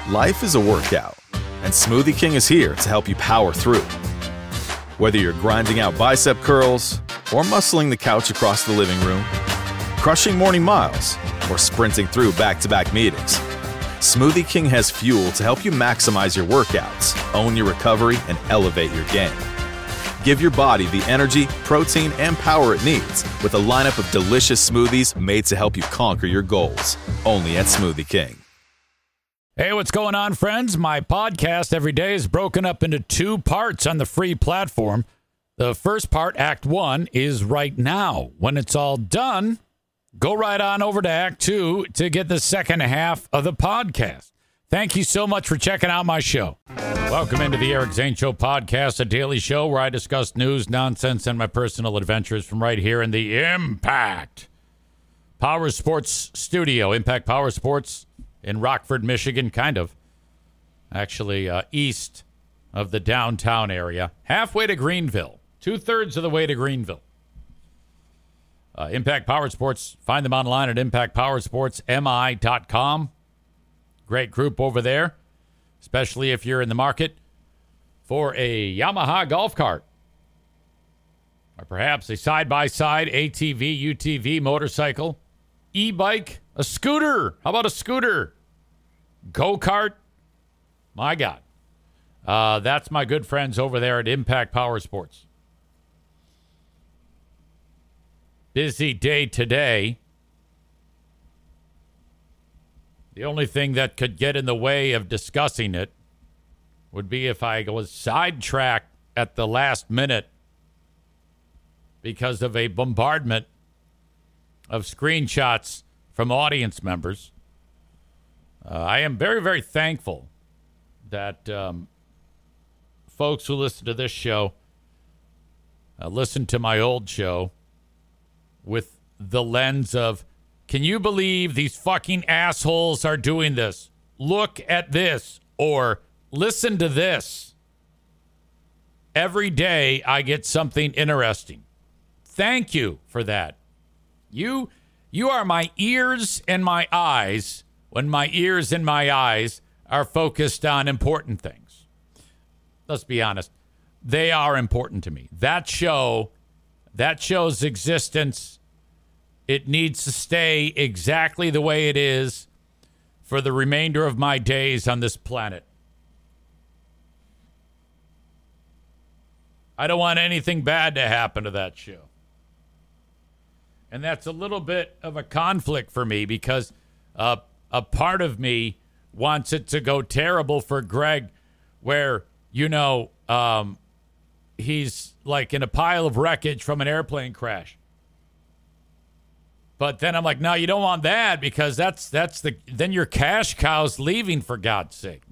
Life is a workout, and Smoothie King is here to help you power through. Whether you're grinding out bicep curls or muscling the couch across the living room, crushing morning miles, or sprinting through back-to-back meetings, Smoothie King has fuel to help you maximize your workouts, own your recovery, and elevate your game. Give your body the energy, protein, and power it needs with a lineup of delicious smoothies made to help you conquer your goals. Only at Smoothie King. Hey, what's going on, friends? My podcast every day is broken up into 2 parts on the free platform. The first part, Act 1, is right now. When it's all done, go right on over to Act 2 to get the second half of the podcast. Thank you so much for checking out my show. Welcome into the Eric Zane Show podcast, a daily show where I discuss news, nonsense, and my personal adventures from right here in the Impact Power Sports studio. Impact Power Sports in Rockford, Michigan, kind of. Actually, east of the downtown area. Halfway to Greenville. 2/3 of the way to Greenville. Impact Power Sports. Find them online at impactpowersportsmi.com. Great group over there, especially if you're in the market for a Yamaha golf cart. Or perhaps a side-by-side ATV, UTV, motorcycle, e-bike, a scooter. How about a scooter? Go-kart? My God. That's my good friends over there at Impact Power Sports. Busy day today. The only thing that could get in the way of discussing it would be if I was sidetracked at the last minute because of a bombardment of screenshots from audience members. I am very, very thankful that folks who listen to this show listen to my old show with the lens of, can you believe these fucking assholes are doing this? Look at this, or listen to this. Every day I get something interesting. Thank you for that. You are my ears and my eyes when my ears and my eyes are focused on important things. Let's be honest. They are important to me. That show's existence, it needs to stay exactly the way it is for the remainder of my days on this planet. I don't want anything bad to happen to that show. And that's a little bit of a conflict for me because a part of me wants it to go terrible for Greg where, he's like in a pile of wreckage from an airplane crash. But then I'm like, no, you don't want that because then your cash cow's leaving, for God's sake.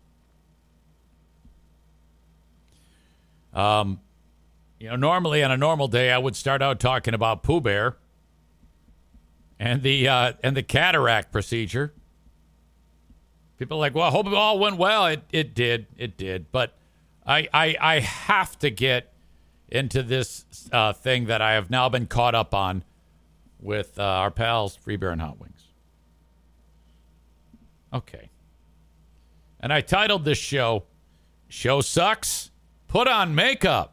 Normally on a normal day, I would start out talking about Pooh Bear and the cataract procedure. People are like, well, I hope it all went well. It did. But I have to get into this thing that I have now been caught up on with our pals, Free Beer and Hot Wings. Okay. And I titled this show Sucks? Put on Makeup.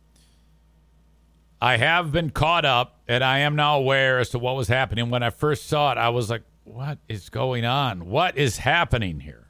I have been caught up, and I am now aware as to what was happening. When I first saw it, I was like, what is going on? What is happening here?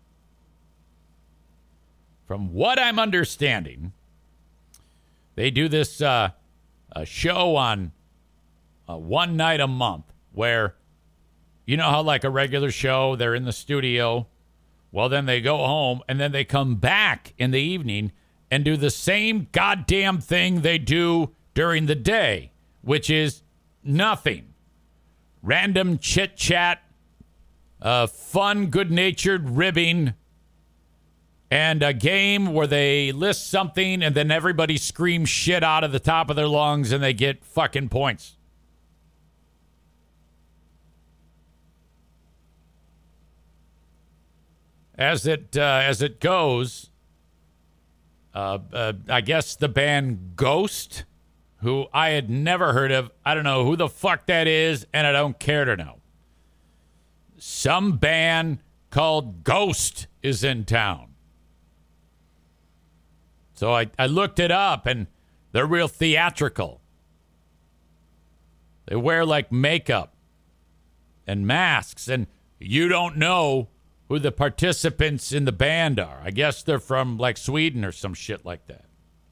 From what I'm understanding, they do this a show on one night a month where, you know how like a regular show, they're in the studio. Well, then they go home and then they come back in the evening and do the same goddamn thing they do during the day, which is nothing. Random chit-chat, fun, good-natured ribbing, and a game where they list something and then everybody screams shit out of the top of their lungs and they get fucking points. As it goes, I guess the band Ghost, who I had never heard of. I don't know who the fuck that is, and I don't care to know. Some band called Ghost is in town. So I looked it up, and they're real theatrical. They wear like makeup and masks, and you don't know who the participants in the band are. I guess they're from like Sweden or some shit like that.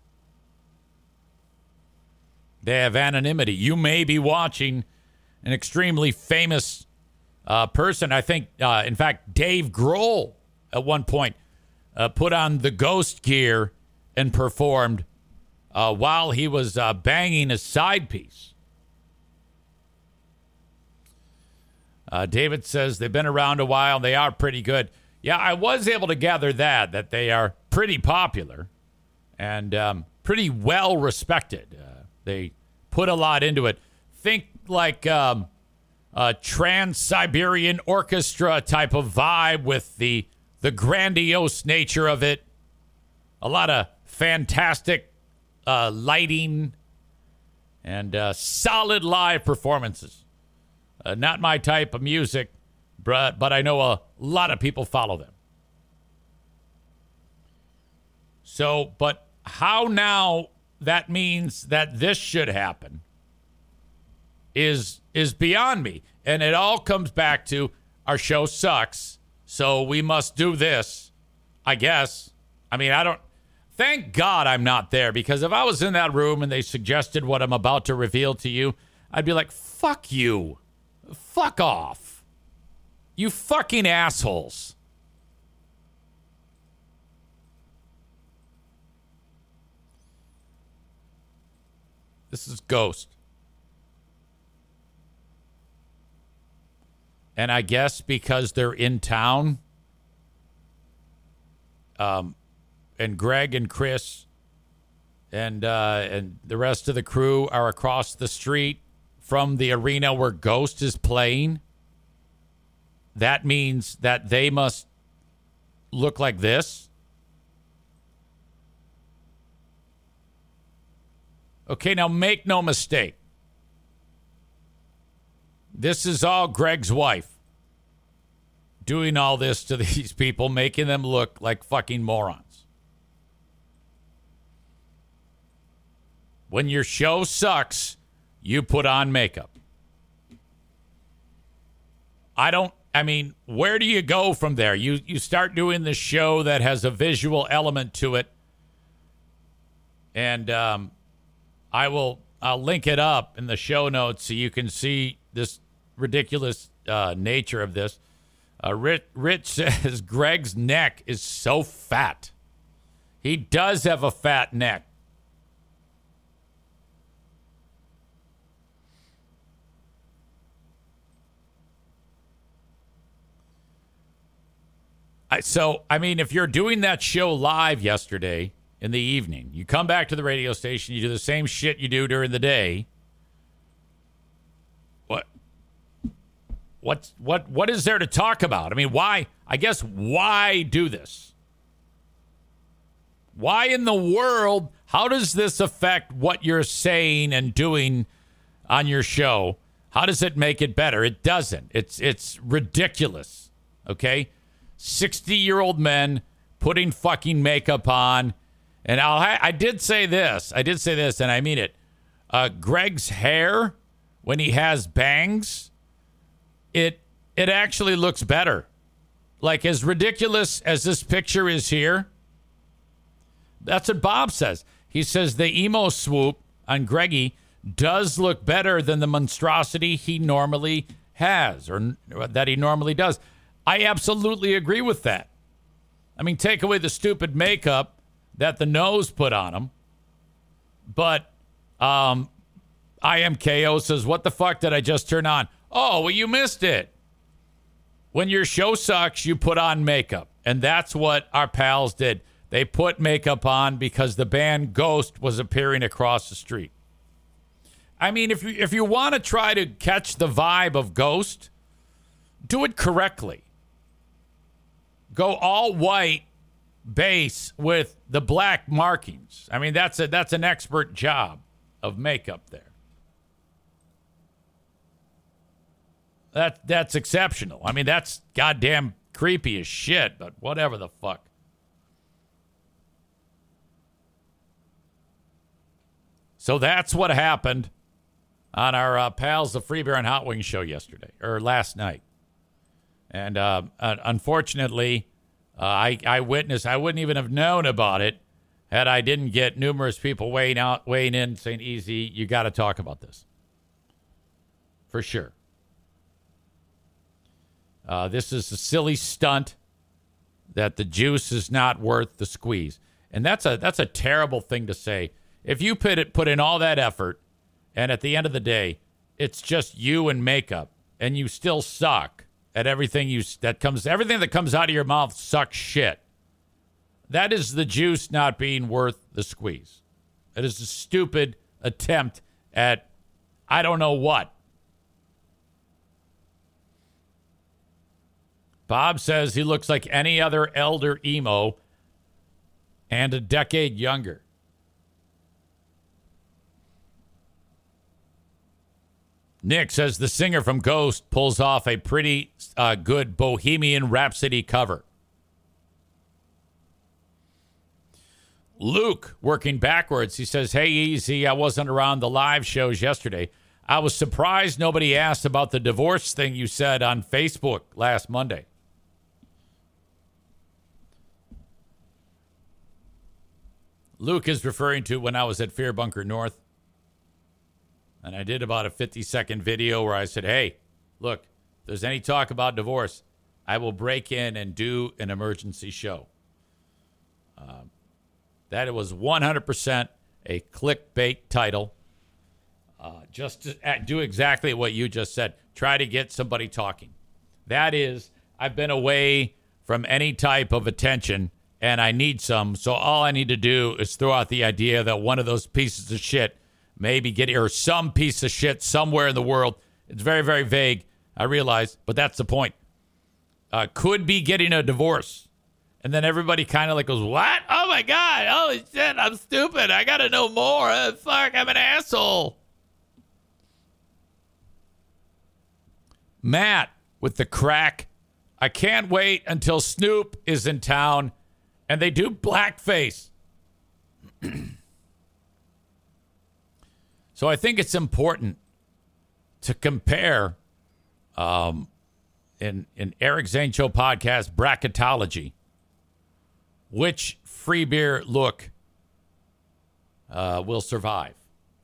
They have anonymity. You may be watching an extremely famous person. I think, in fact, Dave Grohl at one point put on the Ghost gear and performed while he was banging a side piece. David says they've been around a while. They are pretty good. Yeah, I was able to gather that they are pretty popular and pretty well respected. They put a lot into it. Think like a Trans-Siberian Orchestra type of vibe with the grandiose nature of it. A lot of fantastic lighting and solid live performances. Not my type of music, but I know a lot of people follow them. So, but how now that means that this should happen is beyond me. And it all comes back to our show sucks, so we must do this, I guess. I mean, thank God I'm not there, because if I was in that room and they suggested what I'm about to reveal to you, I'd be like, fuck you. Fuck off. You fucking assholes. This is Ghost. And I guess because they're in town, and Greg and Chris and the rest of the crew are across the street from the arena where Ghost is playing, that means that they must look like this. Okay, now make no mistake. This is all Greg's wife doing all this to these people, making them look like fucking morons. When your show sucks, you put on makeup. I mean, where do you go from there? You start doing the show that has a visual element to it. And I'll link it up in the show notes so you can see this ridiculous nature of this. Rich says Greg's neck is so fat. He does have a fat neck. So, I mean, if you're doing that show live yesterday in the evening, you come back to the radio station, you do the same shit you do during the day. What is there to talk about? I mean, why do this? Why in the world, how does this affect what you're saying and doing on your show? How does it make it better? It doesn't. It's ridiculous. Okay? 60-year-old men putting fucking makeup on. And I did say this, and I mean it. Greg's hair, when he has bangs, it actually looks better. Like, as ridiculous as this picture is here, that's what Bob says. He says the emo swoop on Greggy does look better than the monstrosity he normally has, or that he normally does. I absolutely agree with that. I mean, take away the stupid makeup that the nose put on him. But IMKO says, what the fuck did I just turn on? Oh, well, you missed it. When your show sucks, you put on makeup. And that's what our pals did. They put makeup on because the band Ghost was appearing across the street. I mean, if you want to try to catch the vibe of Ghost, do it correctly. Go all white base with the black markings. I mean, that's an expert job of makeup there. That's exceptional. I mean, that's goddamn creepy as shit, but whatever the fuck. So that's what happened on our pals, the Free Beer and Hot Wings show yesterday, or last night. And unfortunately, I witnessed, I wouldn't even have known about it had I didn't get numerous people weighing in, saying, easy, you got to talk about this. For sure. This is a silly stunt that the juice is not worth the squeeze. And that's a terrible thing to say. If you put in all that effort, and at the end of the day, it's just you and makeup, and you still suck at everything everything that comes out of your mouth sucks shit. That is the juice not being worth the squeeze. It is a stupid attempt at I don't know what. Bob says he looks like any other elder emo and a decade younger. Nick says the singer from Ghost pulls off a pretty good Bohemian Rhapsody cover. Luke, working backwards, he says, hey, easy, I wasn't around the live shows yesterday. I was surprised nobody asked about the divorce thing you said on Facebook last Monday. Luke is referring to when I was at Fear Bunker North. And I did about a 50-second video where I said, hey, look, if there's any talk about divorce, I will break in and do an emergency show. That it was 100% a clickbait title. Just to do exactly what you just said. Try to get somebody talking. That is, I've been away from any type of attention, and I need some. So all I need to do is throw out the idea that one of those pieces of shit maybe or some piece of shit somewhere in the world. It's very, very vague, I realize, but that's the point. Could be getting a divorce. And then everybody kind of like goes, what? Oh, my God. Holy shit, I'm stupid. I got to know more. Fuck, I'm an asshole. Matt with the crack. I can't wait until Snoop is in town and they do blackface. So I think it's important to compare in Eric Zane Show podcast bracketology, which free beer look will survive.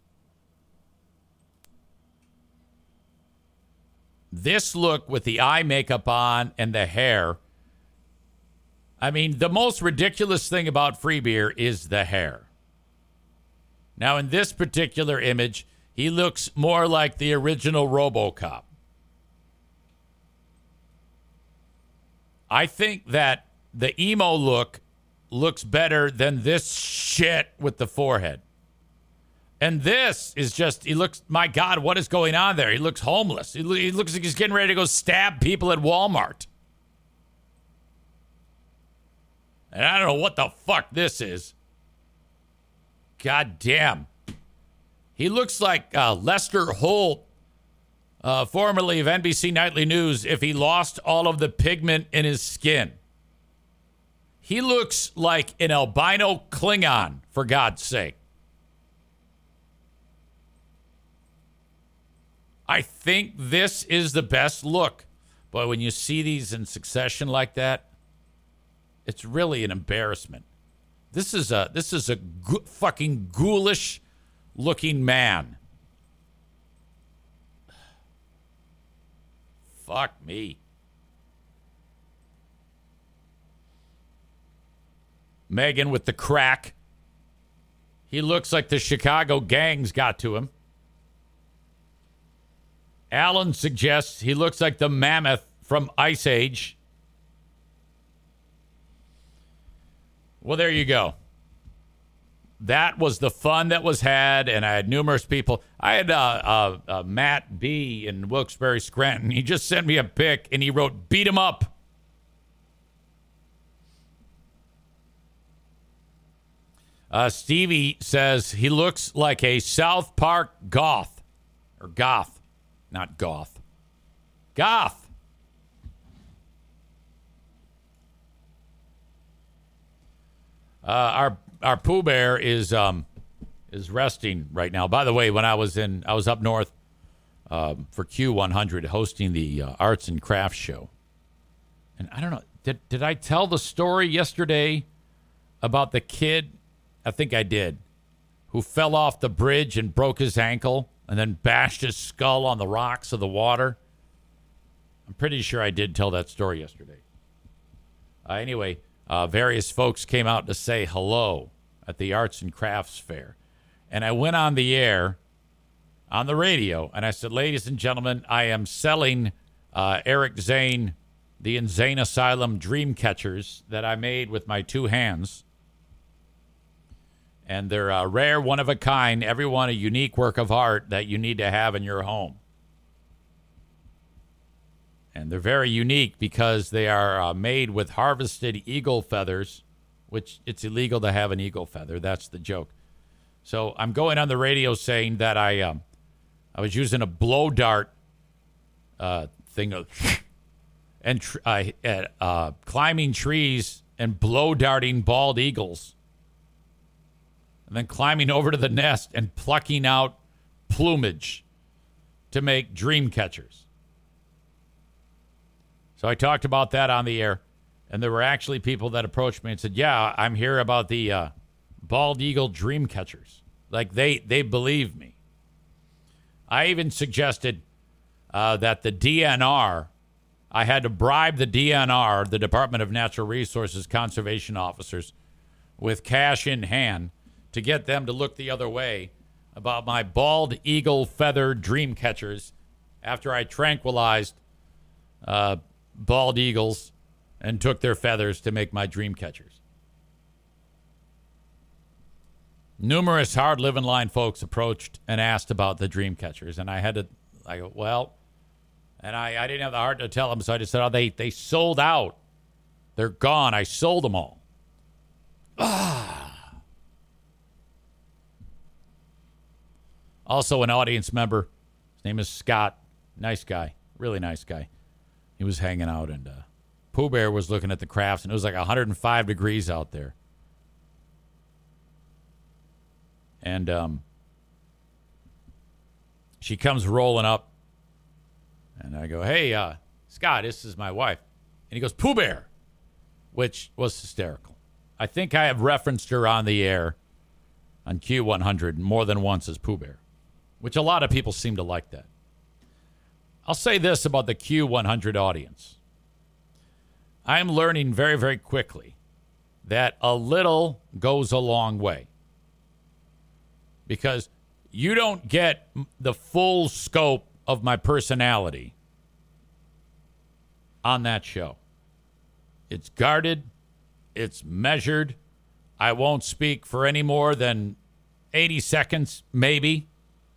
This look with the eye makeup on and the hair. I mean, the most ridiculous thing about free beer is the hair. Now, in this particular image, he looks more like the original RoboCop. I think that the emo look looks better than this shit with the forehead. And this is just, he looks, my God, what is going on there? He looks homeless. He looks like he's getting ready to go stab people at Walmart. And I don't know what the fuck this is. God damn. He looks like Lester Holt, formerly of NBC Nightly News, if he lost all of the pigment in his skin. He looks like an albino Klingon, for God's sake. I think this is the best look. But when you see these in succession like that, it's really an embarrassment. This is a fucking ghoulish looking man. Fuck me. Megan with the crack. He looks like the Chicago gangs got to him. Alan suggests he looks like the mammoth from Ice Age. Well, there you go. That was the fun that was had, and I had numerous people. I had Matt B. in Wilkes-Barre, Scranton. He just sent me a pic, and he wrote, beat him up. Stevie says he looks like a South Park goth. Or goth. Not goth. Goth. Our Pooh Bear is resting right now. By the way, when I was up north for Q100 hosting the Arts and Crafts show, and I don't know, did I tell the story yesterday about the kid? I think I did, who fell off the bridge and broke his ankle and then bashed his skull on the rocks of the water. I'm pretty sure I did tell that story yesterday. Anyway, various folks came out to say hello at the Arts and Crafts Fair. And I went on the air, on the radio, and I said, ladies and gentlemen, I am selling Eric Zane, the Insane Asylum dream catchers that I made with my two hands. And they're rare, one of a kind, every one a unique work of art that you need to have in your home. And they're very unique because they are made with harvested eagle feathers, which it's illegal to have an eagle feather. That's the joke. So I'm going on the radio saying that I was using a blow dart thing and climbing trees and blow darting bald eagles, and then climbing over to the nest and plucking out plumage to make dream catchers. So I talked about that on the air, and there were actually people that approached me and said, yeah, I'm here about the bald eagle dream catchers. Like, they believe me. I even suggested that the DNR, I had to bribe the DNR, the Department of Natural Resources conservation officers, with cash in hand to get them to look the other way about my bald eagle feather dream catchers after I tranquilized bald eagles and took their feathers to make my dream catchers. Numerous hard living line folks approached and asked about the dream catchers, and I go, well, and I didn't have the heart to tell them, so I just said, oh, they sold out. They're gone. I sold them all. Also, an audience member, his name is Scott, nice guy, really nice guy. He was hanging out, and Pooh Bear was looking at the crafts, and it was like 105 degrees out there. And she comes rolling up, and I go, hey, Scott, this is my wife. And he goes, Pooh Bear, which was hysterical. I think I have referenced her on the air on Q100 more than once as Pooh Bear, which a lot of people seem to like that. I'll say this about the Q100 audience. I'm learning very, very quickly that a little goes a long way. Because you don't get the full scope of my personality on that show. It's guarded. It's measured. I won't speak for any more than 80 seconds, maybe.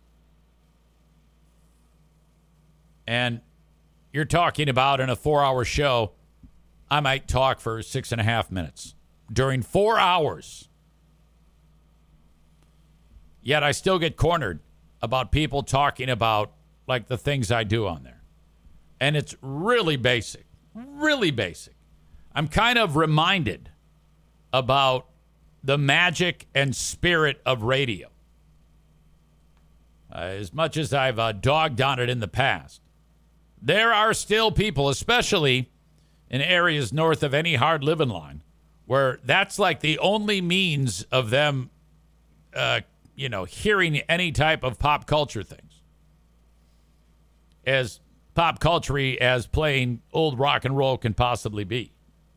And you're talking about in a 4-hour show, I might talk for 6.5 minutes during 4 hours. Yet I still get cornered about people talking about like the things I do on there. And it's really basic, really basic. I'm kind of reminded about the magic and spirit of radio. As much as I've dogged on it in the past, there are still people, especially in areas north of any hard living line, where that's like the only means of them, hearing any type of pop culture things. As pop culture as playing old rock and roll can possibly be.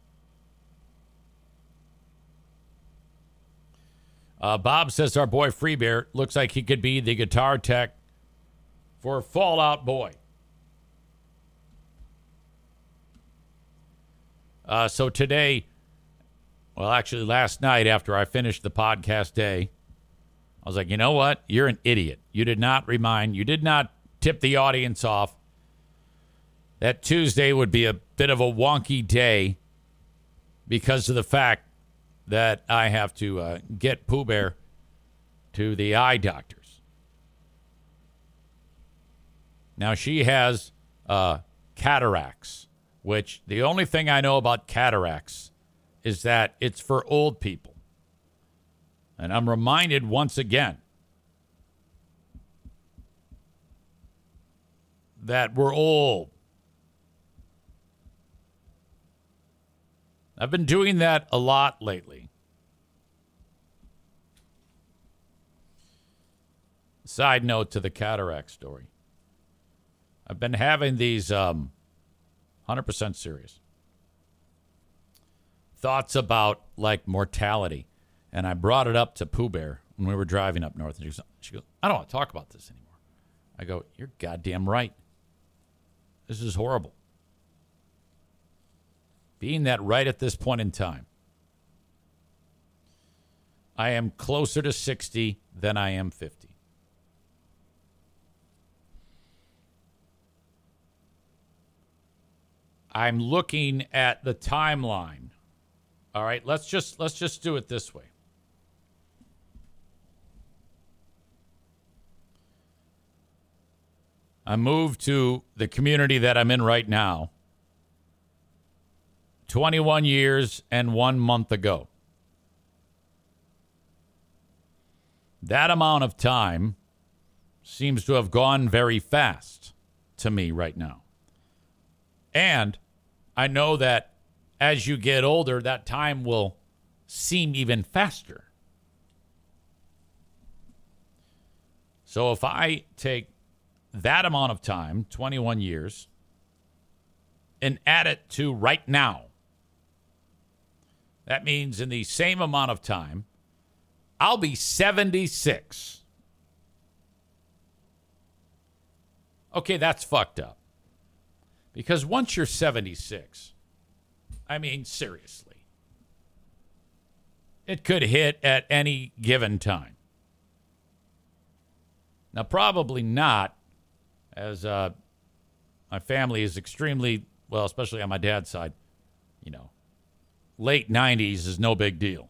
Bob says our boy Freebear looks like he could be the guitar tech for Fall Out Boy. So today, well, actually last night after I finished the podcast day, I was like, you know what? You're an idiot. You did not tip the audience off that Tuesday would be a bit of a wonky day because of the fact that I have to get Pooh Bear to the eye doctors. Now, she has cataracts, which the only thing I know about cataracts is that it's for old people. And I'm reminded once again that we're old. I've been doing that a lot lately. Side note to the cataract story. I've been having these 100% serious thoughts about like mortality. And I brought it up to Pooh Bear when we were driving up north. And she goes, I don't want to talk about this anymore. I go, you're goddamn right. This is horrible. Being that right at this point in time, I am closer to 60 than I am 50. I'm looking at the timeline. All right, let's just do it this way. I moved to the community that I'm in right now 21 years and 1 month ago. That amount of time seems to have gone very fast to me right now. And I know that as you get older, that time will seem even faster. So if I take that amount of time, 21 years, and add it to right now, that means in the same amount of time, I'll be 76. Okay, that's fucked up. Because once you're 76, I mean, seriously, it could hit at any given time. Now, probably not, as my family is extremely, well, especially on my dad's side, you know, late 90s is no big deal.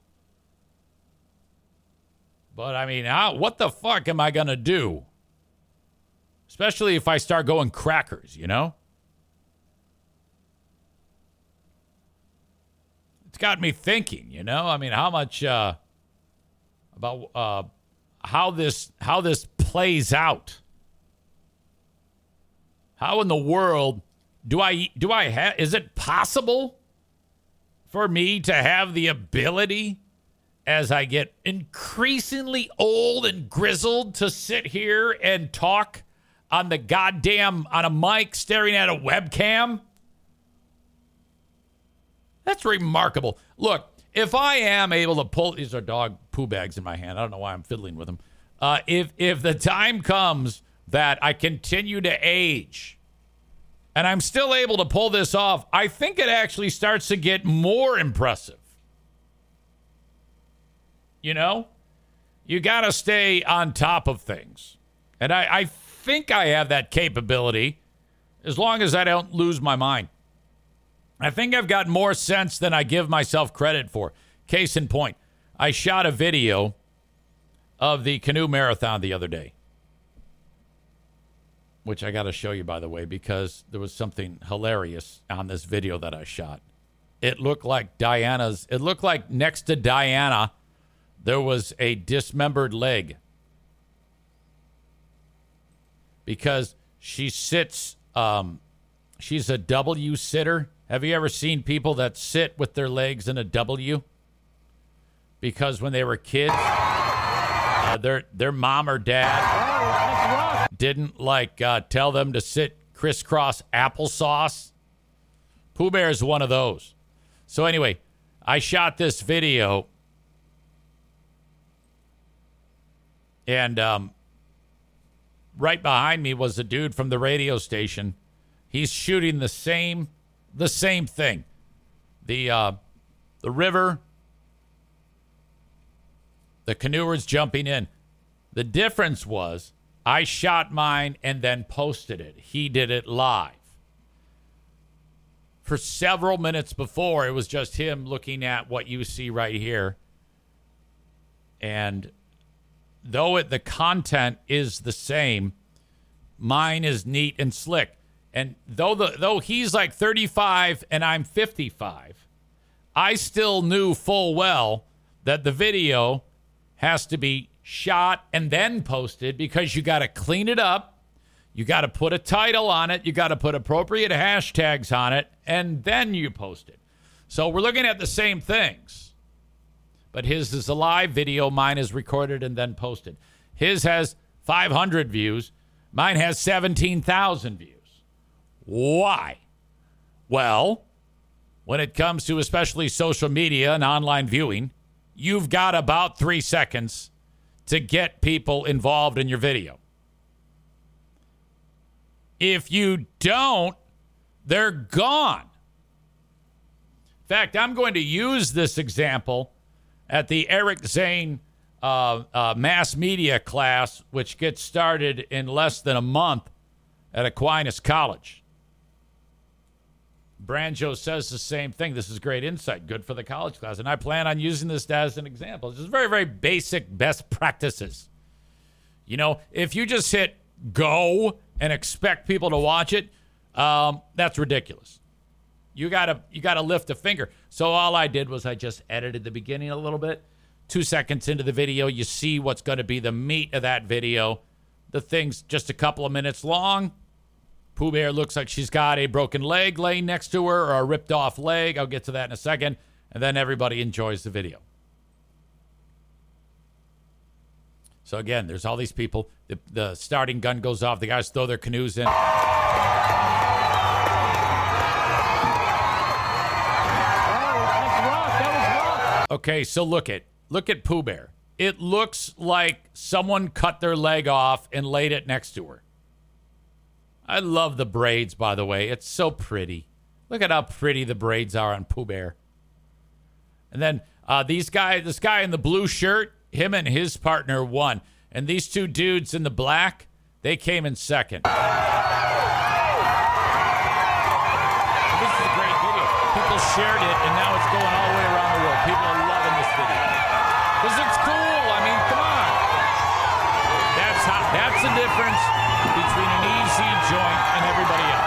But, I mean, what the fuck am I going to do? Especially if I start going crackers, you know? It's got me thinking, you know? I mean, how much about how this plays out. How in the world do I have, is it possible for me to have the ability as I get increasingly old and grizzled to sit here and talk on a mic staring at a webcam? That's remarkable. Look, if I am able to pull, these are dog poo bags in my hand. I don't know why I'm fiddling with them. If the time comes that I continue to age and I'm still able to pull this off, I think it actually starts to get more impressive. You know, you got to stay on top of things. And I think I have that capability as long as I don't lose my mind. I think I've got more sense than I give myself credit for. Case in point, I shot a video of the canoe marathon the other day, which I got to show you, by the way, because there was something hilarious on this video that I shot. It looked like next to Diana, there was a dismembered leg. Because she sits, she's a W sitter. Have you ever seen people that sit with their legs in a W? Because when they were kids, their mom or dad didn't tell them to sit crisscross applesauce. Pooh Bear is one of those. So anyway, I shot this video, and right behind me was a dude from the radio station. He's shooting the same thing. The river, the canoers jumping in. The difference was I shot mine and then posted it. He did it live. For several minutes before, it was just him looking at what you see right here. And though the content is the same, mine is neat and slick. And though he's like 35 and I'm 55, I still knew full well that the video has to be shot and then posted because you got to clean it up. You got to put a title on it. You got to put appropriate hashtags on it, and then you post it. So we're looking at the same things. But his is a live video. Mine is recorded and then posted. His has 500 views. Mine has 17,000 views. Why? Well, when it comes to especially social media and online viewing, you've got about 3 seconds to get people involved in your video. If you don't, they're gone. In fact, I'm going to use this example at the Eric Zane mass media class, which gets started in less than a month at Aquinas College. Branjo says the same thing. This is great insight. Good for the college class. And I plan on using this as an example. This is very, very basic best practices. You know, if you just hit go and expect people to watch it, that's ridiculous. You gotta lift a finger. So all I did was I just edited the beginning a little bit. 2 seconds into the video, you see what's going to be the meat of that video. The thing's just a couple of minutes long. Pooh Bear looks like she's got a broken leg laying next to her, or a ripped off leg. I'll get to that in a second. And then everybody enjoys the video. So again, there's all these people. The starting gun goes off. The guys throw their canoes in. Okay, so look at Pooh Bear. It looks like someone cut their leg off and laid it next to her. I love the braids, by the way. It's so pretty. Look at how pretty the braids are on Pooh Bear. And then this guy in the blue shirt, him and his partner won. And these two dudes in the black, they came in second. This is a great video. People shared it, and now it's going all the way around the world. People are loving this video. Because it's cool. I mean, come on. That's the difference between an easy joint and everybody else.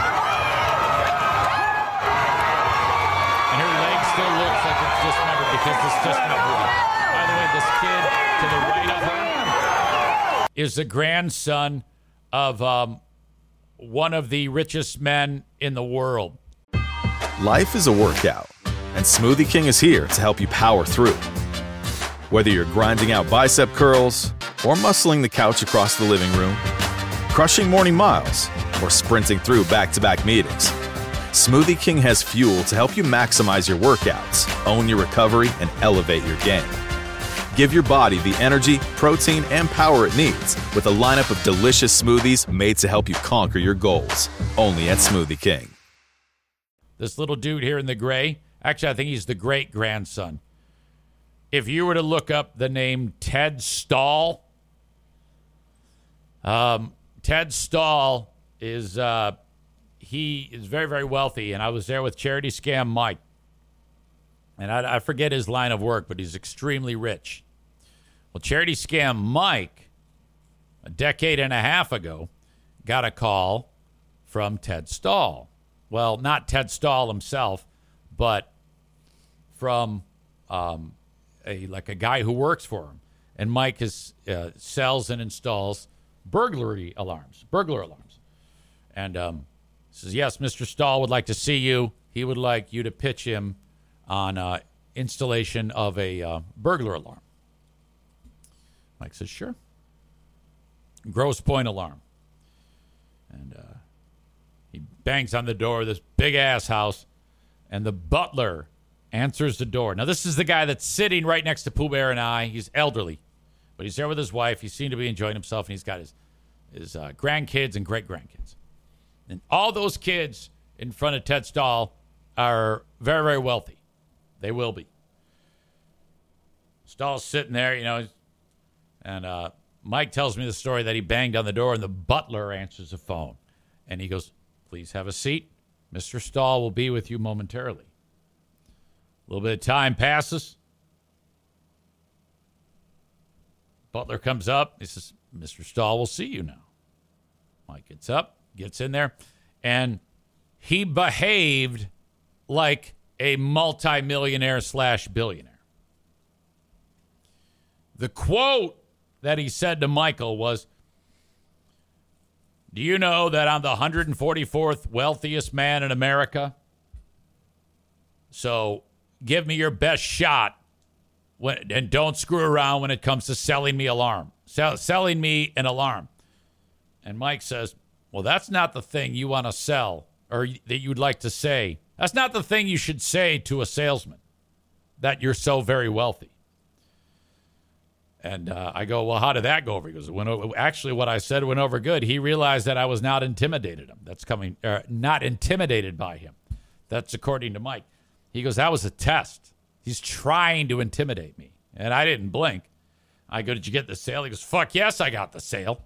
And her leg still looks like it's dismembered because it's just not moving. By the way, this kid to the right of her is the grandson of one of the richest men in the world. Life is a workout, and Smoothie King is here to help you power through. Whether you're grinding out bicep curls or muscling the couch across the living room, crushing morning miles, or sprinting through back-to-back meetings, Smoothie King has fuel to help you maximize your workouts, own your recovery, and elevate your game. Give your body the energy, protein, and power it needs with a lineup of delicious smoothies made to help you conquer your goals. Only at Smoothie King. This little dude here in the gray, actually, I think he's the great-grandson. If you were to look up the name Ted Stahl, Ted Stahl is he is very, very wealthy, and I was there with Charity Scam Mike. And I forget his line of work, but he's extremely rich. Well, Charity Scam Mike, a decade and a half ago, got a call from Ted Stahl. Well, not Ted Stahl himself, but from a guy who works for him. And Mike sells and installs burglar alarms. And says, yes, Mr. Stahl would like to see you. He would like you to pitch him on installation of a burglar alarm. Mike says, sure. Grosse Pointe alarm. And he bangs on the door of this big-ass house, and the butler answers the door. Now, this is the guy that's sitting right next to Pooh Bear and I. He's elderly, but he's there with his wife. He seemed to be enjoying himself, and he's got his grandkids and great-grandkids. And all those kids in front of Ted Stahl are very, very wealthy. They will be. Stahl's sitting there, and Mike tells me the story that he banged on the door, and the butler answers the phone. And he goes, please have a seat. Mr. Stahl will be with you momentarily. A little bit of time passes. Butler comes up. He says, Mr. Stahl will see you now. Mike gets up, gets in there, and he behaved like a multimillionaire / billionaire. The quote that he said to Michael was, "Do you know that I'm the 144th wealthiest man in America? So give me your best shot and don't screw around when it comes to selling me selling me an alarm." And Mike says, "Well, that's not the thing you want to sell or that you'd like to say. That's not the thing you should say to a salesman, that you're so very wealthy." And I go, "Well, how did that go over?" He goes, "Actually, what I said went over good. He realized that I was not intimidated not intimidated by him." That's according to Mike. He goes, "That was a test. He's trying to intimidate me." And I didn't blink. I go, "Did you get the sale?" He goes, "Fuck yes, I got the sale."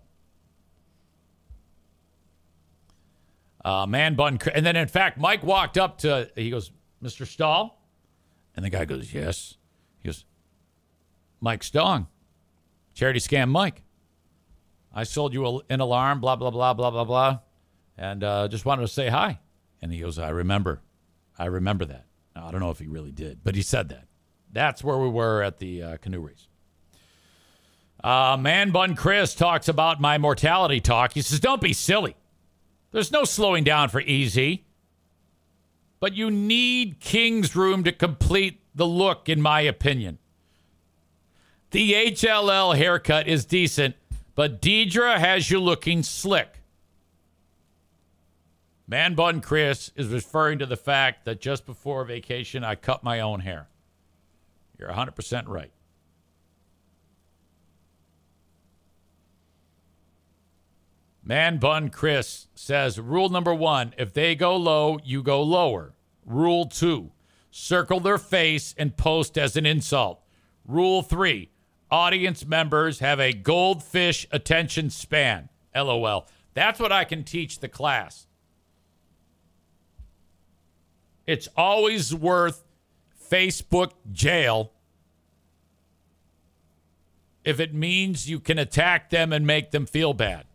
Man bun. And then, in fact, Mike walked up he goes, "Mr. Stahl?" And the guy goes, "Yes." He goes, "Mike Stong. Charity Scam Mike. I sold you an alarm, blah, blah, blah, blah, blah, blah. And just wanted to say hi." And he goes, I remember that. Now, I don't know if he really did, but he said that. That's where we were at the canoe race. Man Bun Chris talks about my mortality talk. He says, "Don't be silly. There's no slowing down for easy. But you need King's Room to complete the look, in my opinion. The HLL haircut is decent, but Deidre has you looking slick." Man Bun Chris is referring to the fact that just before vacation, I cut my own hair. You're 100% right. Man Bun Chris says, "Rule number 1, if they go low, you go lower. Rule 2, circle their face and post as an insult. Rule 3, audience members have a goldfish attention span. LOL. That's what I can teach the class. It's always worth Facebook jail if it means you can attack them and make them feel bad.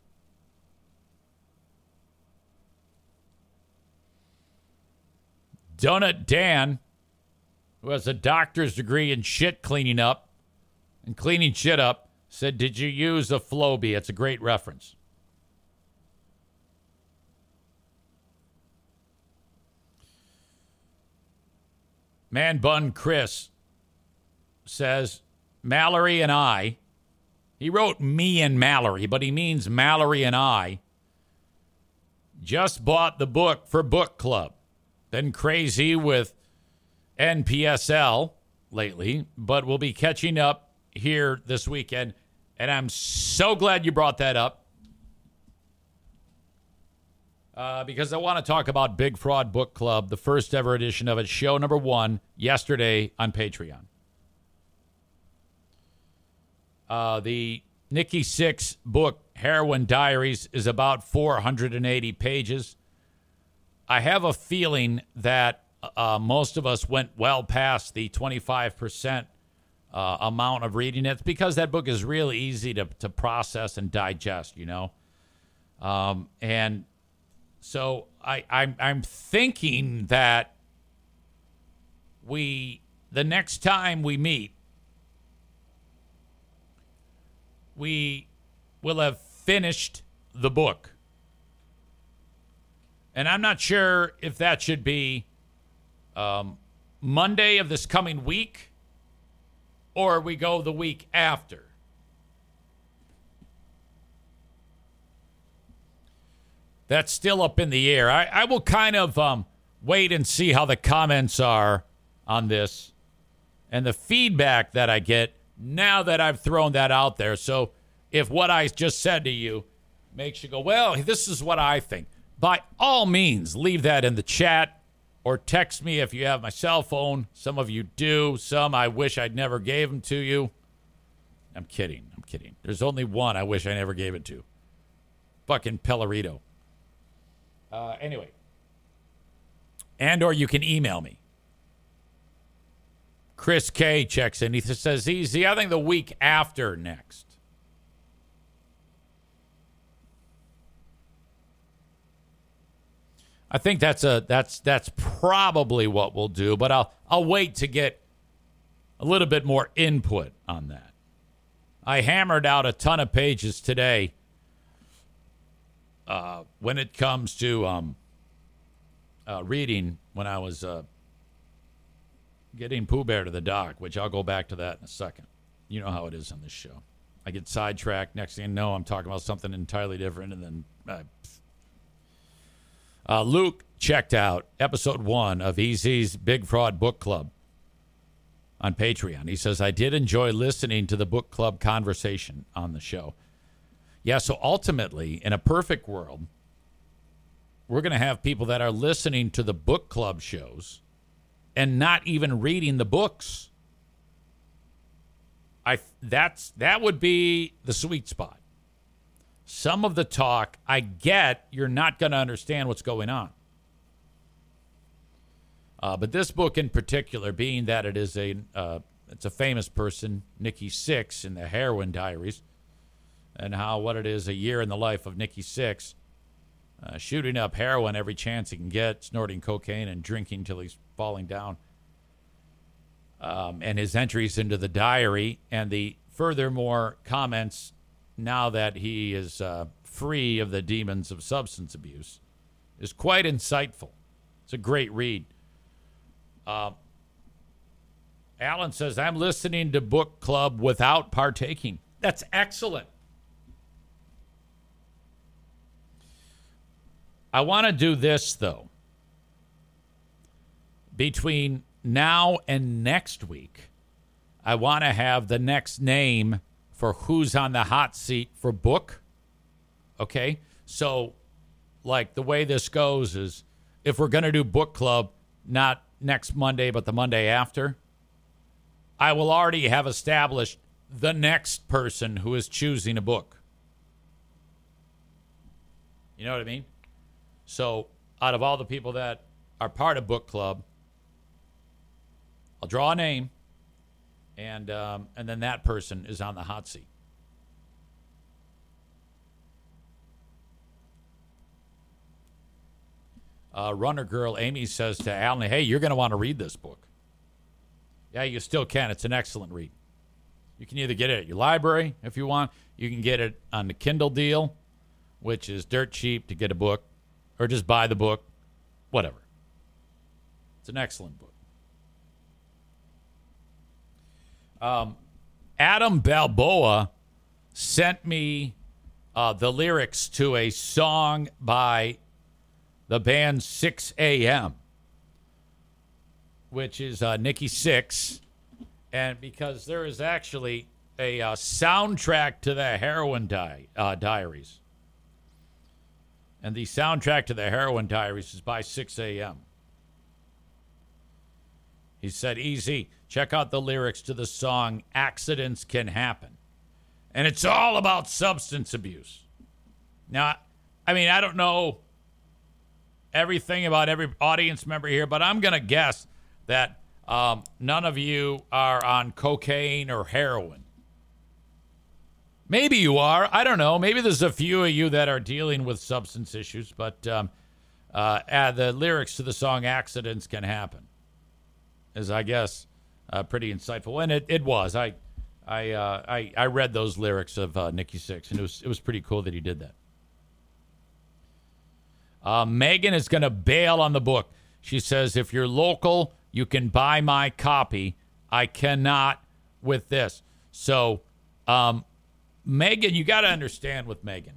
Donut Dan, who has a doctor's degree in shit cleaning up and cleaning shit up, said, "Did you use a Flowbee?" It's a great reference. Man Bun Chris says, "Mallory and I," he wrote me and Mallory, but he means Mallory and I, "just bought the book for book club. Been crazy with NPSL lately, but we'll be catching up here this weekend." And I'm so glad you brought that up because I want to talk about Big Fraud Book Club, the first ever edition of it, show number 1, yesterday on Patreon. The Nikki Sixx book, Heroin Diaries, is about 480 pages. I have a feeling that most of us went well past the 25% amount of reading it. It's because that book is really easy to process and digest, you know. And so I'm thinking that the next time we meet, we will have finished the book. And I'm not sure if that should be Monday of this coming week or we go the week after. That's still up in the air. I will kind of wait and see how the comments are on this and the feedback that I get now that I've thrown that out there. So if what I just said to you makes you go, well, this is what I think, by all means, leave that in the chat or text me if you have my cell phone. Some of you do. Some I wish I'd never gave them to you. I'm kidding. There's only one I wish I never gave it to. Fucking Pellerito. Anyway. And or you can email me. Chris K checks in. He says, easy. I think the week after next. I think that's probably what we'll do, but I'll wait to get a little bit more input on that. I hammered out a ton of pages today when it comes to reading when I was getting Pooh Bear to the dock, which I'll go back to that in a second. You know how it is on this show. I get sidetracked. Next thing you know, I'm talking about something entirely different, and then Luke checked out episode 1 of EZ's Big Fraud Book Club on Patreon. He says, I did enjoy listening to the book club conversation on the show. Yeah, so ultimately, in a perfect world, we're going to have people that are listening to the book club shows and not even reading the books. That would be the sweet spot. Some of the talk, I get you're not going to understand what's going on. But this book in particular, being that it is it's a famous person, Nikki Sixx in the Heroin Diaries, and what it is a year in the life of Nikki Sixx, shooting up heroin every chance he can get, snorting cocaine and drinking till he's falling down, and his entries into the diary, and the furthermore comments now that he is free of the demons of substance abuse, is quite insightful. It's a great read. Alan says, I'm listening to book club without partaking. That's excellent. I want to do this, though. Between now and next week, I want to have the next name for who's on the hot seat for book. Okay? So, like, the way this goes is if we're going to do book club, not next Monday, but the Monday after, I will already have established the next person who is choosing a book. You know what I mean? So out of all the people that are part of book club, I'll draw a name, and then that person is on the hot seat. Runner Girl Amy says to Alan, hey, you're going to want to read this book. Yeah, you still can. It's an excellent read. You can either get it at your library if you want. You can get it on the Kindle deal, which is dirt cheap to get a book, or just buy the book, whatever. It's an excellent book. Adam Balboa sent me the lyrics to a song by the band 6 a.m., which is Nikki Sixx. And because there is actually a soundtrack to the Heroin Diaries. And the soundtrack to the Heroin Diaries is by 6 a.m. He said, easy, check out the lyrics to the song Accidents Can Happen. And it's all about substance abuse. Now, I mean, I don't know everything about every audience member here, but I'm going to guess that none of you are on cocaine or heroin. Maybe you are. I don't know. Maybe there's a few of you that are dealing with substance issues, but the lyrics to the song Accidents Can Happen is, I guess, pretty insightful. And it was. I read those lyrics of Nikki Sixx, and it was pretty cool that he did that. Megan is going to bail on the book. She says, if you're local, you can buy my copy. I cannot with this. So, Megan, you got to understand with Megan.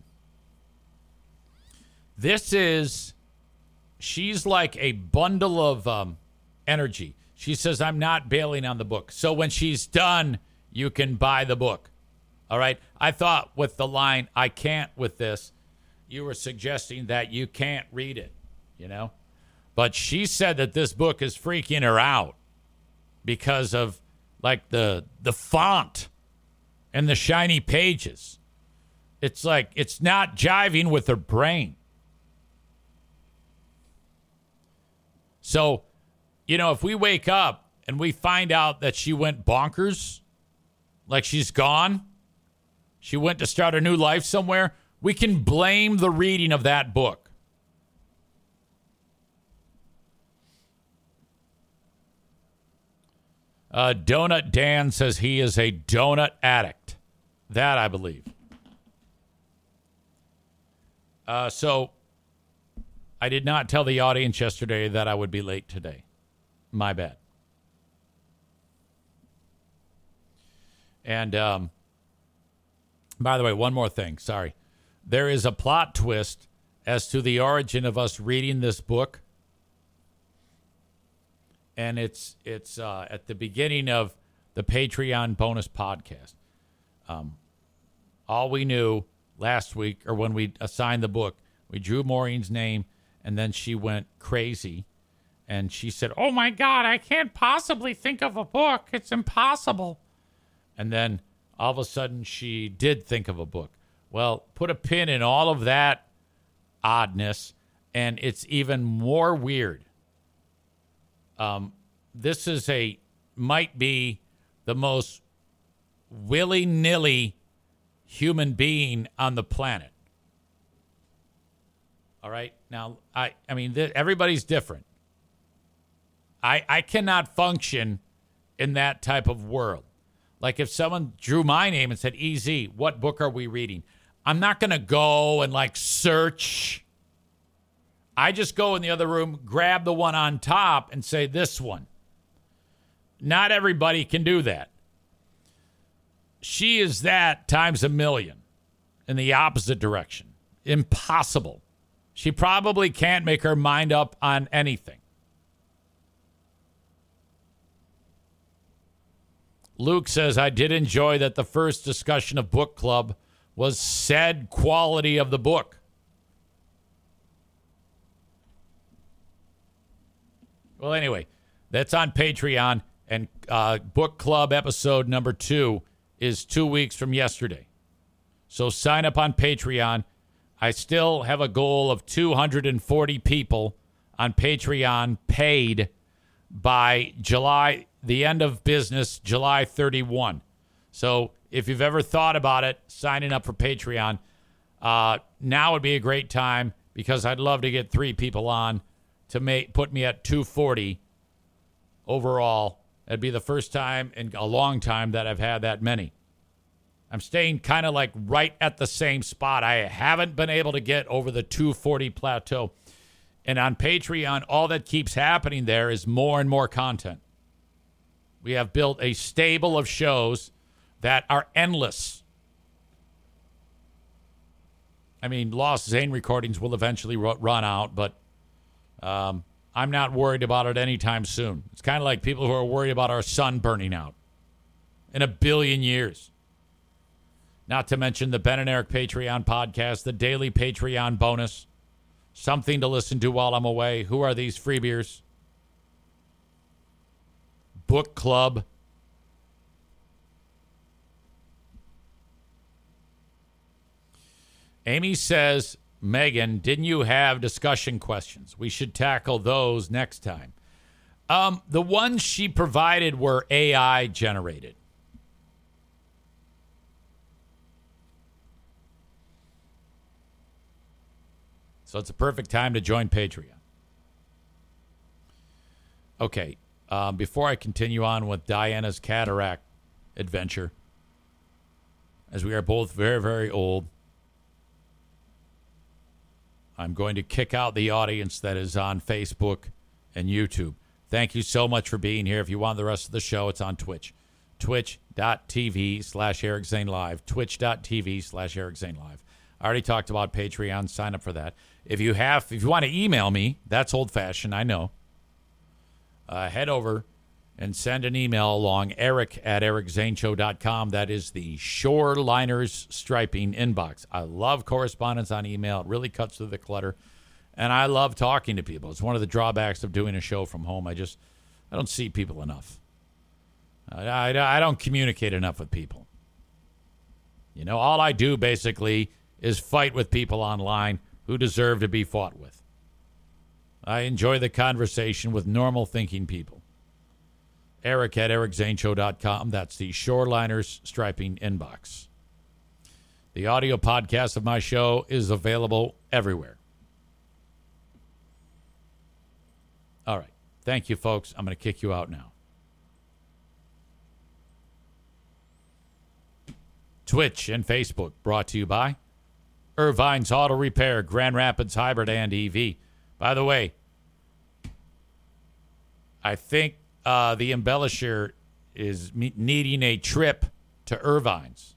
She's like a bundle of energy. She says, I'm not bailing on the book. So when she's done, you can buy the book. All right? I thought with the line, I can't with this, you were suggesting that you can't read it, you know? But she said that this book is freaking her out because of, like, the font and the shiny pages. It's like it's not jiving with her brain. So, you know, if we wake up and we find out that she went bonkers, like she's gone, she went to start a new life somewhere, we can blame the reading of that book. Donut Dan says he is a donut addict. That I believe. So I did not tell the audience yesterday that I would be late today. My bad. And by the way, one more thing. Sorry. There is a plot twist as to the origin of us reading this book. And it's at the beginning of the Patreon bonus podcast. All we knew last week, or when we assigned the book, we drew Maureen's name, and then she went crazy. And she said, "Oh, my God, I can't possibly think of a book. It's impossible." And then all of a sudden she did think of a book. Well, put a pin in all of that oddness, and it's even more weird. This might be the most willy-nilly human being on the planet. All right? Now, I mean, everybody's different. I cannot function in that type of world. Like if someone drew my name and said, "EZ, what book are we reading?" I'm not going to go and search. I just go in the other room, grab the one on top and say, "This one." Not everybody can do that. She is that times a million in the opposite direction. Impossible. She probably can't make her mind up on anything. Luke says, "I did enjoy that the first discussion of book club was said quality of the book." Well, anyway, that's on Patreon, and book club episode number 2 is 2 weeks from yesterday. So sign up on Patreon. I still have a goal of 240 people on Patreon paid by July, the end of business, July 31. So if you've ever thought about it, signing up for Patreon, now would be a great time because I'd love to get 3 people on to put me at 240 overall. It'd be the first time in a long time that I've had that many. I'm staying kind of right at the same spot. I haven't been able to get over the 240 plateau. And on Patreon, all that keeps happening there is more and more content. We have built a stable of shows that are endless. I mean, Lost Zane recordings will eventually run out, but I'm not worried about it anytime soon. It's kind of like people who are worried about our sun burning out in a billion years. Not to mention the Ben and Eric Patreon podcast, the daily Patreon bonus, something to listen to while I'm away. Who are these freebiers? Book club. Amy says, "Megan, didn't you have discussion questions? We should tackle those next time." The ones she provided were AI generated. So it's a perfect time to join Patreon. Okay, before I continue on with Diana's cataract adventure, as we are both very, very old, I'm going to kick out the audience that is on Facebook and YouTube. Thank you so much for being here. If you want the rest of the show, it's on Twitch. Twitch.tv/Eric Zane Live. Twitch.tv/Eric Zane Live. I already talked about Patreon. Sign up for that. If you want to email me, that's old-fashioned, I know. Head over and send an email along, eric@ericzaneshow.com. That is the Shoreliners Striping inbox. I love correspondence on email. It really cuts through the clutter. And I love talking to people. It's one of the drawbacks of doing a show from home. I don't see people enough. I don't communicate enough with people. You know, all I do basically is fight with people online who deserve to be fought with. I enjoy the conversation with normal thinking people. Eric@ericzaneshow.com. That's the Shoreliners Striping inbox. The audio podcast of my show is available everywhere. All right. Thank you, folks. I'm going to kick you out now. Twitch, and Facebook. Brought to you by Irvine's Auto Repair, Grand Rapids Hybrid and EV. By the way, I think the embellisher is needing a trip to Irvine's.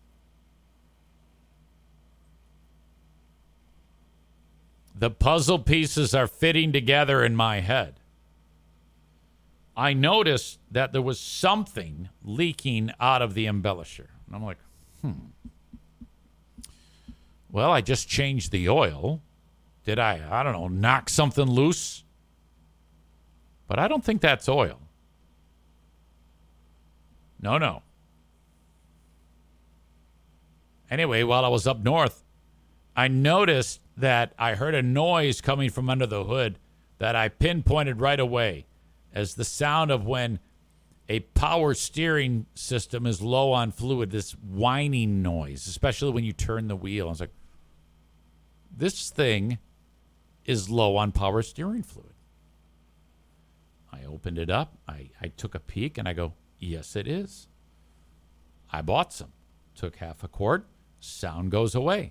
The puzzle pieces are fitting together in my head. I noticed that there was something leaking out of the embellisher. And I'm like, Well, I just changed the oil. Did I don't know, knock something loose? But I don't think that's oil. No. Anyway, while I was up north, I noticed that I heard a noise coming from under the hood that I pinpointed right away as the sound of when a power steering system is low on fluid, this whining noise, especially when you turn the wheel. I was like, this thing is low on power steering fluid. I opened it up. I took a peek, and I go, yes, it is. I bought some. Took half a quart. Sound goes away.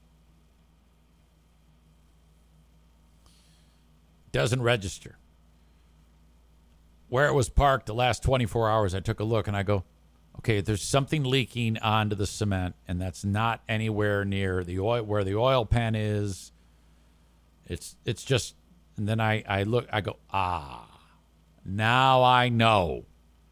Doesn't register. Where it was parked the last 24 hours, I took a look, and I go, okay, there's something leaking onto the cement, and that's not anywhere near the oil where the oil pan is. It's just, and then I look, I go, now I know.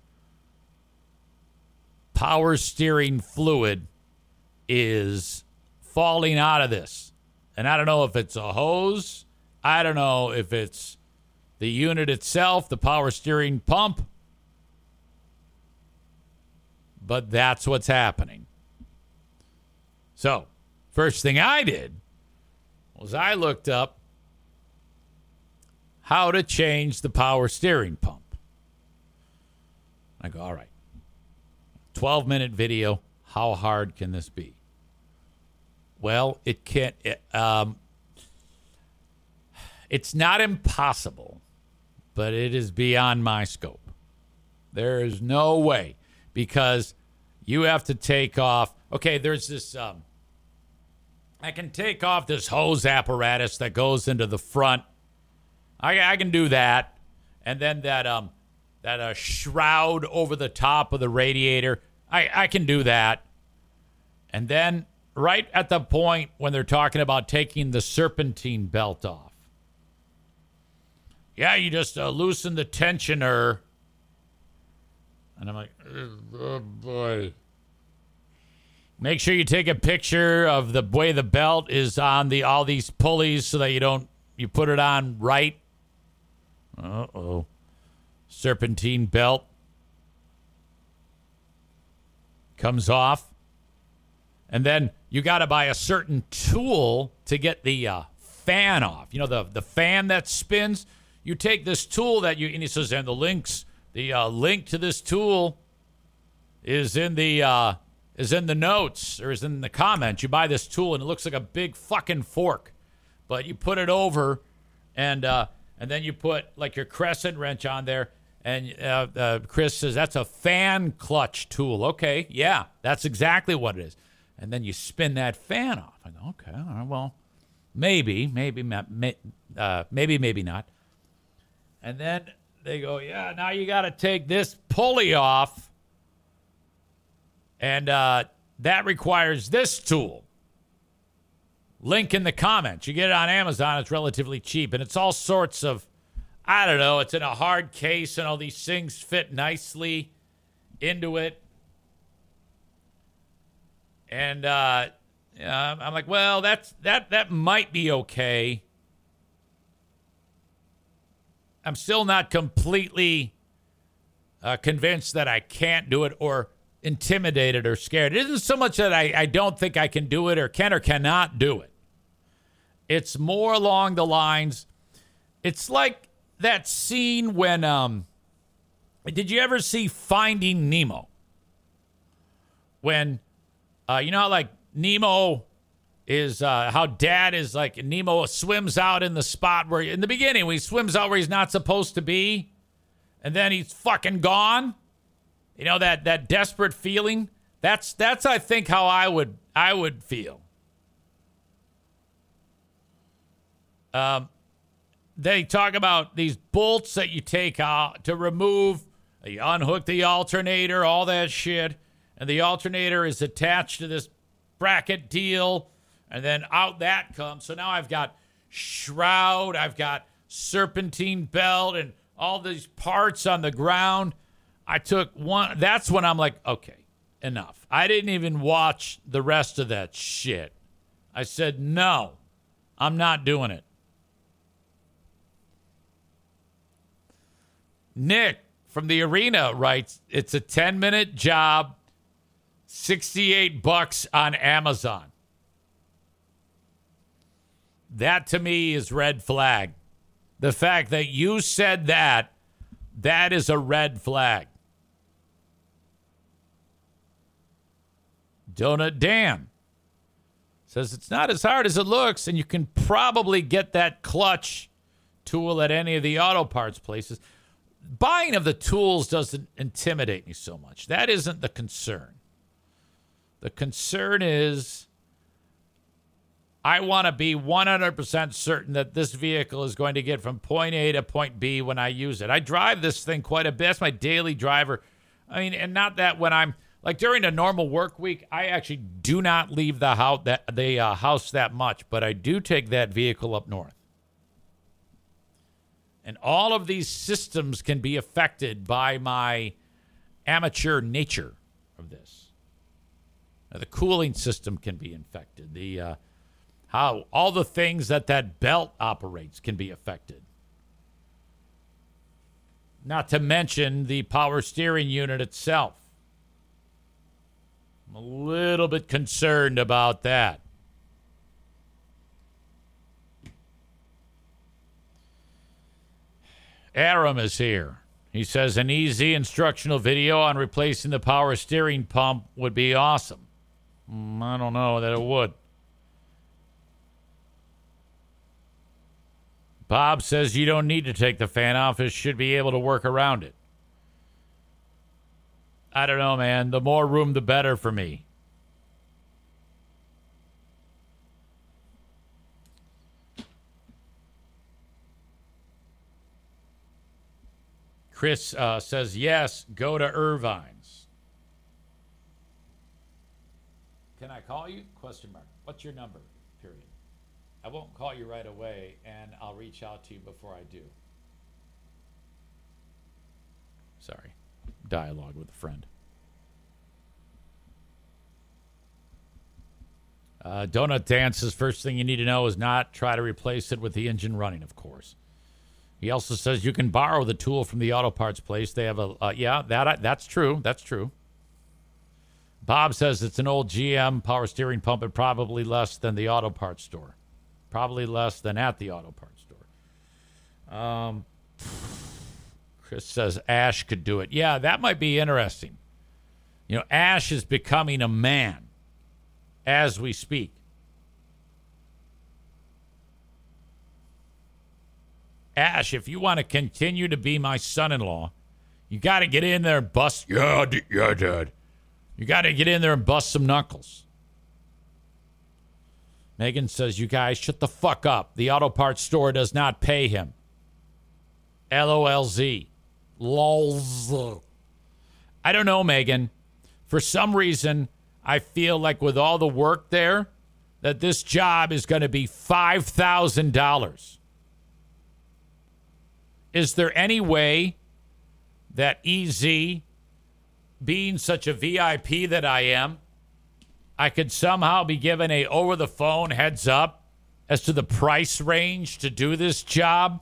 Power steering fluid is falling out of this. And I don't know if it's a hose. I don't know if it's the unit itself, the power steering pump. But that's what's happening. So, first thing I did was I looked up how to change the power steering pump. I go, all right. 12-minute video. How hard can this be? Well, it can't. It's not impossible, but it is beyond my scope. There is no way, because you have to take off. Okay, there's this. I can take off this hose apparatus that goes into the front. I can do that, and then that shroud over the top of the radiator. I can do that, and then right at the point when they're talking about taking the serpentine belt off. Yeah, you just loosen the tensioner. And I'm like, oh boy. Make sure you take a picture of the way the belt is on all these pulleys so that you put it on right. Uh-oh. Serpentine belt comes off. And then you got to buy a certain tool to get the fan off. You know, the fan that spins. You take this tool and it says, and the link to this tool is in the notes or is in the comments. You buy this tool and it looks like a big fucking fork, but you put it over and then you put like your crescent wrench on there. And Chris says, that's a fan clutch tool. Okay, yeah, that's exactly what it is. And then you spin that fan off. I go, okay, all right, well, maybe not. And then they go, yeah, now you got to take this pulley off. And that requires this tool. Link in the comments. You get it on Amazon. It's relatively cheap. And it's all sorts of, I don't know, it's in a hard case and all these things fit nicely into it. And I'm like, well, that might be okay. I'm still not completely convinced that I can't do it or intimidated or scared. It isn't so much that I don't think I can do it or can or cannot do it. It's more along the lines, it's like that scene when, did you ever see Finding Nemo? When, you know how like Nemo is, how dad is like, Nemo swims out in the spot where, in the beginning, when he swims out where he's not supposed to be, and then he's fucking gone. You know, that desperate feeling? That's I think how I would feel. They talk about these bolts that you take out to remove, you unhook the alternator, all that shit, and the alternator is attached to this bracket deal, and then out that comes. So now I've got shroud, I've got serpentine belt, and all these parts on the ground. I took one. That's when I'm like, okay, enough. I didn't even watch the rest of that shit. I said, no, I'm not doing it. Nick from the arena writes, it's a 10-minute job, $68 on Amazon. That to me is red flag. The fact that you said that is a red flag. Donut Dan says it's not as hard as it looks, and you can probably get that clutch tool at any of the auto parts places. Buying of the tools doesn't intimidate me so much. That isn't the concern. The concern is I want to be 100% certain that this vehicle is going to get from point A to point B when I use it. I drive this thing quite a bit. That's my daily driver. I mean, and not that when I'm, like during a normal work week, I actually do not leave the house that much, but I do take that vehicle up north. And all of these systems can be affected by my amateur nature of this. Now, the cooling system can be affected. How all the things that belt operates can be affected. Not to mention the power steering unit itself. I'm a little bit concerned about that. Aram is here. He says an easy instructional video on replacing the power steering pump would be awesome. I don't know that it would. Bob says you don't need to take the fan off. It should be able to work around it. I don't know, man. The more room, the better for me. Chris says, yes, go to Irvine's. Can I call you? Question mark. What's your number? Period. I won't call you right away, and I'll reach out to you before I do. Sorry. Dialogue with a friend. Donut Dance's first thing you need to know is not try to replace it with the engine running, of course. He also says you can borrow the tool from the auto parts place. They have that's true. That's true. Bob says it's an old GM power steering pump and probably less than the auto parts store. Probably less than at the auto parts store. Chris says Ash could do it. Yeah, that might be interesting. You know, Ash is becoming a man as we speak. Ash, if you want to continue to be my son-in-law, you got to get in there and bust. Yeah, Dad. You got to get in there and bust some knuckles. Megan says, you guys, shut the fuck up. The auto parts store does not pay him. LOLZ. LOLZ. I don't know, Megan. For some reason, I feel like with all the work there, that this job is going to be $5,000. Is there any way that EZ, being such a VIP that I am, I could somehow be given a over-the-phone heads up as to the price range to do this job?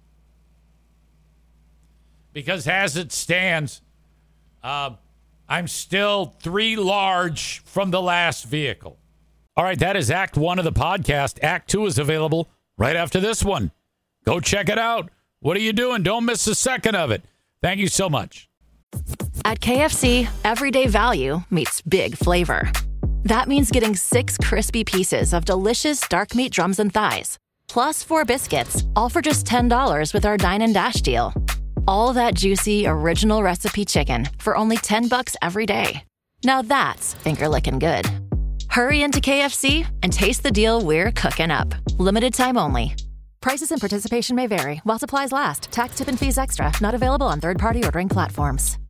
Because as it stands, I'm still 3 large from the last vehicle. All right, that is Act 1 of the podcast. Act 2 is available right after this one. Go check it out. What are you doing? Don't miss a second of it. Thank you so much. At KFC, everyday value meets big flavor. That means getting 6 crispy pieces of delicious dark meat drums and thighs, plus 4 biscuits, all for just $10 with our Dine and Dash deal. All that juicy, original recipe chicken for only $10 every day. Now that's finger-licking good. Hurry into KFC and taste the deal we're cooking up. Limited time only. Prices and participation may vary while supplies last. Tax, tip, and fees extra. Not available on third-party ordering platforms.